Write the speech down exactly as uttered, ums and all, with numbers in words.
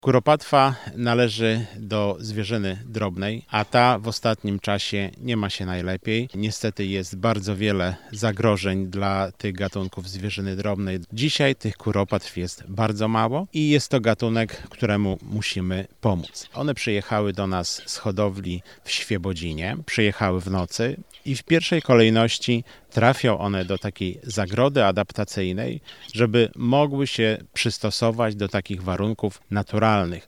Kuropatwa należy do zwierzyny drobnej, a ta w ostatnim czasie nie ma się najlepiej. Niestety jest bardzo wiele zagrożeń dla tych gatunków zwierzyny drobnej. Dzisiaj tych kuropatw jest bardzo mało i jest to gatunek, któremu musimy pomóc. One przyjechały do nas z hodowli w Świebodzinie, przyjechały w nocy i w pierwszej kolejności trafią one do takiej zagrody adaptacyjnej, żeby mogły się przystosować do takich warunków naturalnych.